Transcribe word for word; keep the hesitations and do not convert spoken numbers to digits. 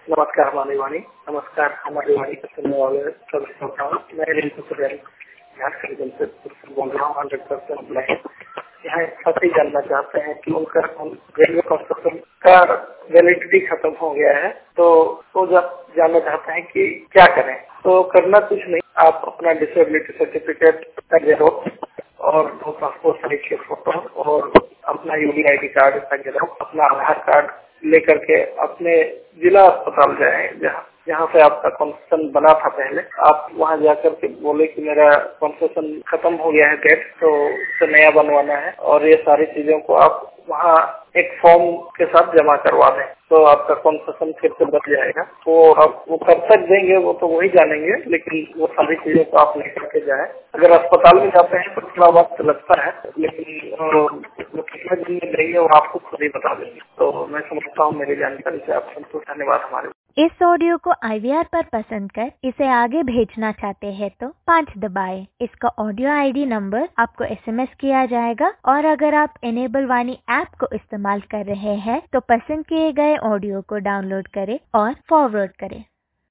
नमस्कार हमारी वाणी, नमस्कार हमारी वाणी को सुनने वाले सभी श्रोताओं। मैं रिंकू सुरेल झारखंड से बोल रहा हूँ, हंड्रेड परसेंट लाइन। यहाँ साथी जानना चाहते हैं कि उनका रेलवे कंस्ट्रक्शन का वैलिडिटी खत्म हो गया है, तो वो जानना चाहते हैं कि क्या करें। तो करना कुछ नहीं, आप अपना डिसेबिलिटी सर्टिफिकेट का जेरॉक्स और दो पासपोर्ट साइज के फोटो और अपना यूडी आई डी कार्ड का जेरॉक्स, अपना आधार कार्ड लेकर के अपने जिला अस्पताल जाए जहाँ जहाँ से आपका कंसेशन बना था पहले। आप वहाँ जाकर के बोले कि मेरा कंसेशन खत्म हो गया है डेट, तो उसे नया बनवाना है, और ये सारी चीजों को आप वहाँ एक फॉर्म के साथ जमा करवा दें, तो आपका कंसेशन फिर से बच जाएगा। तो आप वो कब तक देंगे वो तो वही जानेंगे, लेकिन वो सारी चीजों को आप लेकर के जाए। अगर अस्पताल में जाते हैं तो थोड़ा वक्त लगता है, लेकिन वो कितने दिन में देंगे वो आपको खुद ही बता देंगे। तो मैं समझता हूँ मेरी जानकारी से आप संतुष्ट। धन्यवाद। हमारे इस ऑडियो को आई वी आर पर पसंद कर इसे आगे भेजना चाहते हैं तो पाँच दबाएं। इसका ऑडियो आई डी नंबर आपको एस एम एस किया जाएगा, और अगर आप इनेबल वाणी ऐप को इस्तेमाल कर रहे हैं तो पसंद किए गए ऑडियो को डाउनलोड करें और फॉरवर्ड करें।